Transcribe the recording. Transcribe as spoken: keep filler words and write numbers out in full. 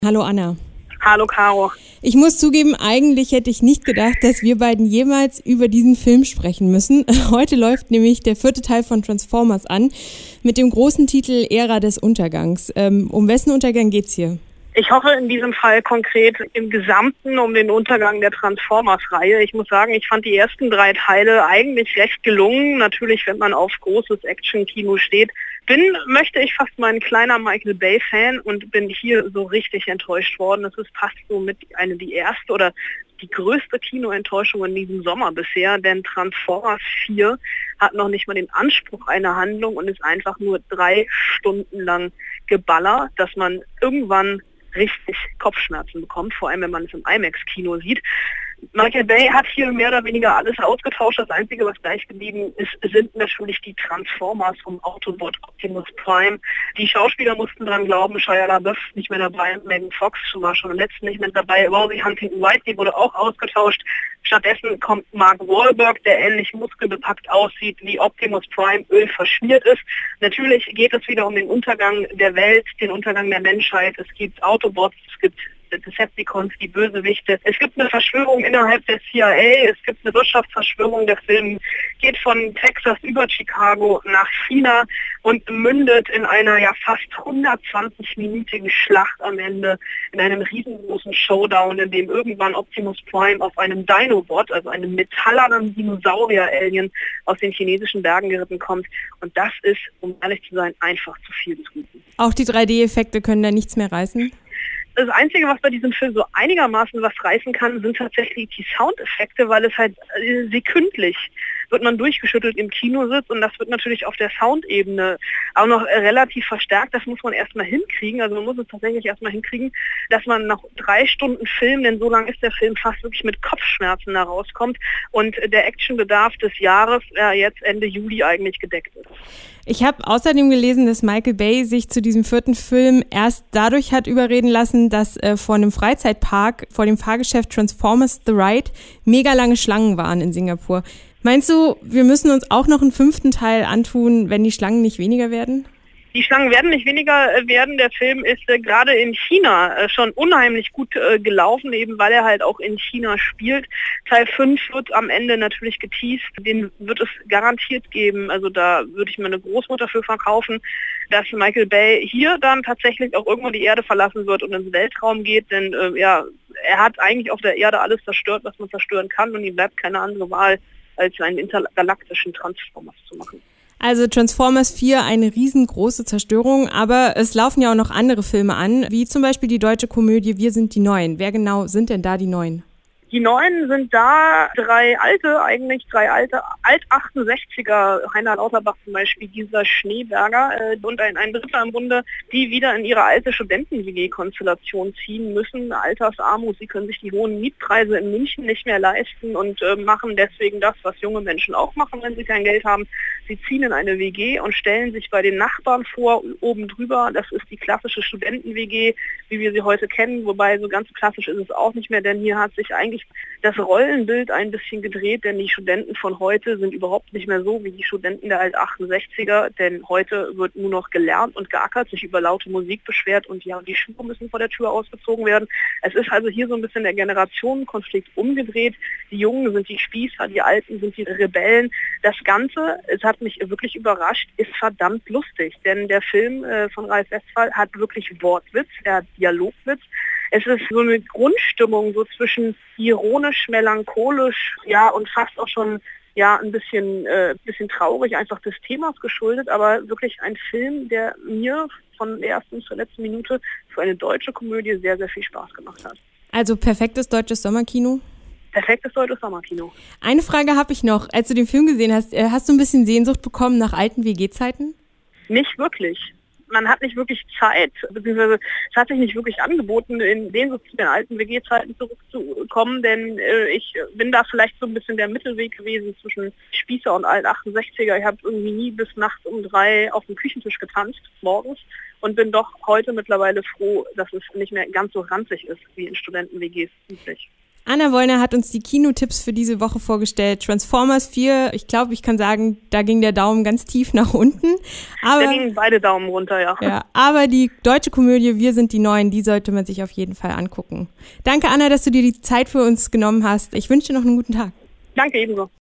Hallo Anna. Hallo Caro. Ich muss zugeben, eigentlich hätte ich nicht gedacht, dass wir beiden jemals über diesen Film sprechen müssen. Heute läuft nämlich der vierte Teil von Transformers an, mit dem großen Titel Ära des Untergangs. Ähm, um wessen Untergang geht's hier? Ich hoffe in diesem Fall konkret im Gesamten um den Untergang der Transformers-Reihe. Ich muss sagen, ich fand die ersten drei Teile eigentlich recht gelungen. Natürlich, wenn man auf großes Action-Kino steht. Bin, möchte ich fast mal ein kleiner Michael Bay-Fan und bin hier so richtig enttäuscht worden. Das ist fast so mit eine die erste oder die größte Kinoenttäuschung in diesem Sommer bisher, denn Transformers vier hat noch nicht mal den Anspruch einer Handlung und ist einfach nur drei Stunden lang Geballer, dass man irgendwann richtig Kopfschmerzen bekommt, vor allem wenn man es im IMAX-Kino sieht. Michael Bay hat hier mehr oder weniger alles ausgetauscht. Das Einzige, was gleich geblieben ist, sind natürlich die Transformers um Autobot Optimus Prime. Die Schauspieler mussten dran glauben, Shia LaBeouf ist nicht mehr dabei, Megan Fox war schon im letzten nicht mehr dabei, Rosie Huntington-White, die wurde auch ausgetauscht. Stattdessen kommt Mark Wahlberg, der ähnlich muskelbepackt aussieht, wie Optimus Prime Öl verschmiert ist. Natürlich geht es wieder um den Untergang der Welt, den Untergang der Menschheit. Es gibt Autobots, es gibt Decepticons, die Bösewichte. Es gibt eine Verschwörung innerhalb der C I A, es gibt eine Wirtschaftsverschwörung. Der Film geht von Texas über Chicago nach China und mündet in einer ja fast hundertzwanzig-minütigen Schlacht am Ende, in einem riesengroßen Showdown, in dem irgendwann Optimus Prime auf einem Dinobot, also einem metallernen Dinosaurier-Alien aus den chinesischen Bergen geritten kommt. Und das ist, um ehrlich zu sein, einfach zu viel des Guten. Auch die drei D-Effekte können da nichts mehr reißen? Das Einzige, was bei diesem Film so einigermaßen was reißen kann, sind tatsächlich die Soundeffekte, weil es halt äh, sekündlich wird man durchgeschüttelt im Kino sitzt und das wird natürlich auf der Soundebene auch noch äh, relativ verstärkt. Das muss man erstmal hinkriegen, also man muss es tatsächlich erstmal hinkriegen, dass man nach drei Stunden Film, denn so lang ist der Film fast wirklich mit Kopfschmerzen da rauskommt und äh, der Actionbedarf des Jahres äh, jetzt Ende Juli eigentlich gedeckt ist. Ich habe außerdem gelesen, dass Michael Bay sich zu diesem vierten Film erst dadurch hat überreden lassen, dass äh, vor einem Freizeitpark, vor dem Fahrgeschäft Transformers The Ride, mega lange Schlangen waren in Singapur. Meinst du, wir müssen uns auch noch einen fünften Teil antun, wenn die Schlangen nicht weniger werden? Die Schlangen werden nicht weniger werden. Der Film ist äh, gerade in China äh, schon unheimlich gut äh, gelaufen, eben weil er halt auch in China spielt. Teil fünf wird am Ende natürlich geteased. Den wird es garantiert geben. Also da würde ich meine Großmutter für verkaufen, dass Michael Bay hier dann tatsächlich auch irgendwann die Erde verlassen wird und ins Weltraum geht. Denn äh, ja, er hat eigentlich auf der Erde alles zerstört, was man zerstören kann. Und ihm bleibt keine andere Wahl, als einen intergalaktischen Transformers zu machen. Also Transformers vier, eine riesengroße Zerstörung, aber es laufen ja auch noch andere Filme an, wie zum Beispiel die deutsche Komödie Wir sind die Neuen. Wer genau sind denn da die Neuen? Die Neuen sind da drei alte, eigentlich drei alte, Alt-achtundsechziger, Heiner Lauterbach zum Beispiel, dieser Schneeberger äh, und ein, ein Dritter im Bunde, die wieder in ihre alte Studenten-W G-Konstellation ziehen müssen. Altersarmut, sie können sich die hohen Mietpreise in München nicht mehr leisten und äh, machen deswegen das, was junge Menschen auch machen, wenn sie kein Geld haben. Sie ziehen in eine W G und stellen sich bei den Nachbarn vor, oben drüber. Das ist die klassische Studenten-W G, wie wir sie heute kennen, wobei so ganz klassisch ist es auch nicht mehr, denn hier hat sich eigentlich das Rollenbild ein bisschen gedreht, denn die Studenten von heute sind überhaupt nicht mehr so wie die Studenten der Alt-achtundsechziger, denn heute wird nur noch gelernt und geackert, sich über laute Musik beschwert und ja, die Schuhe müssen vor der Tür ausgezogen werden. Es ist also hier so ein bisschen der Generationenkonflikt umgedreht. Die Jungen sind die Spießer, die Alten sind die Rebellen. Das Ganze, es hat mich wirklich überrascht, ist verdammt lustig, denn der Film äh, von Ralf Westphal hat wirklich Wortwitz, er hat Dialogwitz. Es ist so eine Grundstimmung so zwischen ironisch, melancholisch, ja und fast auch schon ja ein bisschen, äh, bisschen traurig, einfach des Themas geschuldet, aber wirklich ein Film, der mir von der ersten zur letzten Minute für eine deutsche Komödie sehr, sehr viel Spaß gemacht hat. Also perfektes deutsches Sommerkino? Perfektes deutsches Sommerkino. Eine Frage habe ich noch. Als du den Film gesehen hast, hast du ein bisschen Sehnsucht bekommen nach alten W G-Zeiten? Nicht wirklich. Man hat nicht wirklich Zeit, beziehungsweise es hat sich nicht wirklich angeboten, in den, zu den alten W G-Zeiten zurückzukommen, denn äh, ich bin da vielleicht so ein bisschen der Mittelweg gewesen zwischen Spießer und Alt-achtundsechziger. Ich habe irgendwie nie bis nachts um drei auf dem Küchentisch getanzt, morgens, und bin doch heute mittlerweile froh, dass es nicht mehr ganz so ranzig ist wie in Studenten-W Gs üblich. Anna Wollner hat uns die Kinotipps für diese Woche vorgestellt. Transformers vier, ich glaube, ich kann sagen, da ging der Daumen ganz tief nach unten. Aber, da gingen beide Daumen runter, ja. ja. Aber die deutsche Komödie Wir sind die Neuen, die sollte man sich auf jeden Fall angucken. Danke, Anna, dass du dir die Zeit für uns genommen hast. Ich wünsche dir noch einen guten Tag. Danke, ebenso.